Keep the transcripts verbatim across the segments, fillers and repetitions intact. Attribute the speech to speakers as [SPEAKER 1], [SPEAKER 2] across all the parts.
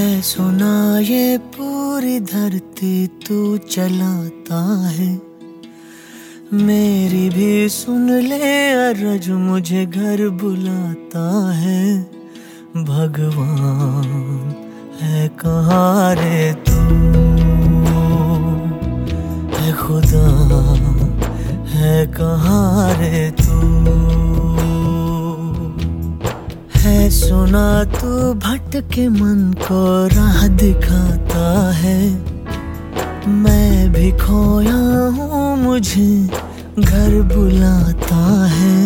[SPEAKER 1] है सुना ये पूरी धरती तू चलाता है, मेरी भी सुन ले अरज मुझे घर बुलाता है। भगवान है कहाँ रे तू, है खुदा है कहाँ रे तू। है सुना तू भटके मन को राह दिखाता है, मैं भी खोया हूँ मुझे घर बुलाता है।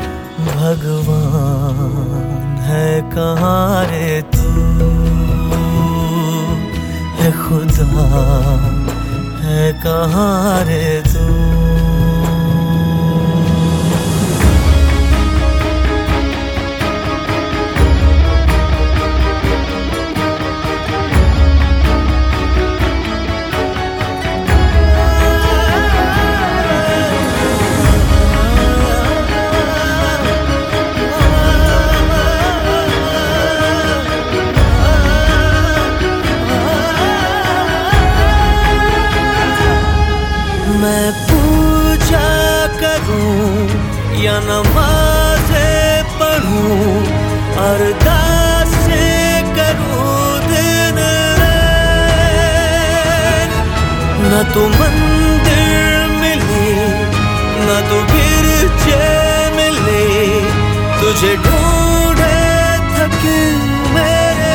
[SPEAKER 1] भगवान है कहाँ रे तू, है खुदा है कहाँ रे तू। मैं पूजा करूं या नमाज़ें पढ़ूं, अरदासें करूं दिन रात, न तो मंदिर मिली न तो गिरजे मिले, तुझे ढूंढे थके मेरे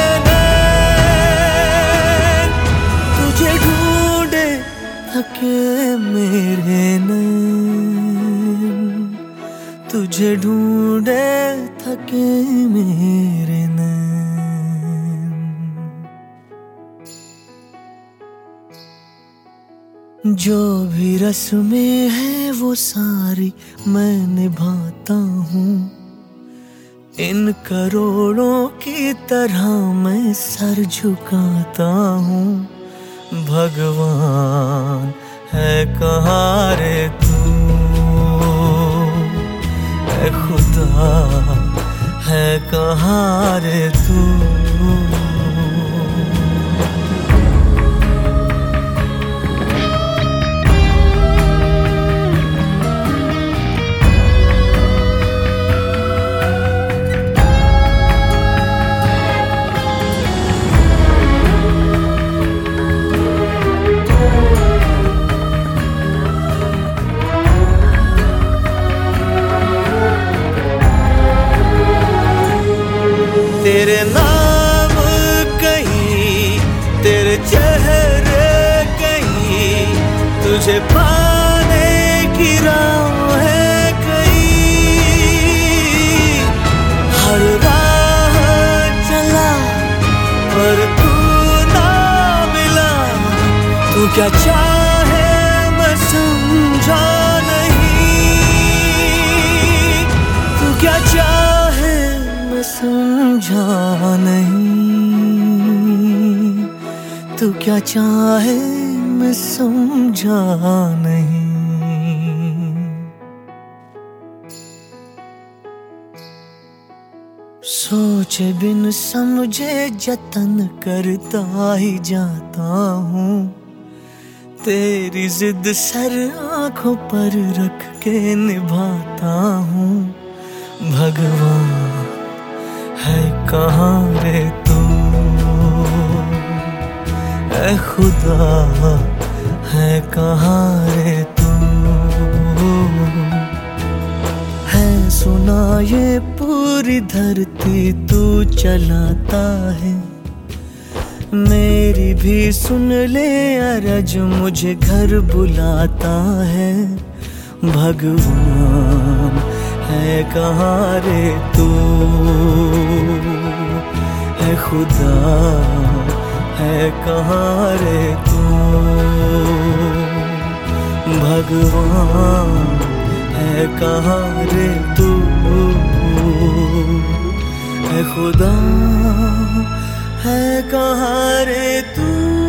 [SPEAKER 1] नैन, तुझे ढूंढे थके मेरे नैन, तुझे ढूंढे थके मेरे नैन। जो भी रस्में हैं वो सारी मैं निभाता हूँ, इन करोड़ों की तरह मैं सर झुकाता हूँ। भगवान है कहाँ रे तू, है खुदा है कहाँ रे तू। तेरे नाम कहीं, तेरे चेहरे कहीं, तुझे पाने की राह है कहीं। हर राह चला पर तू ना मिला, तू क्या चाहे मैं समझा नहीं, तू क्या चाहे मैं समझा नहीं, तू क्या चाहे मैं समझा नहीं। सोचे बिन समझे जतन करता ही जाता हूँ, तेरी जिद सर आंखों पर रख के निभाता हूँ। भगवान है कहाँ रे तू, है खुदा है कहाँ रे तू। है सुना ये पूरी धरती तू चलाता है, मेरी भी सुन ले अरज मुझे घर बुलाता है। भगवान है कहाँ रे तू, है खुदा है कहाँ रे तू। भगवान है कहाँ रे तू, है खुदा है कहाँ रे तू।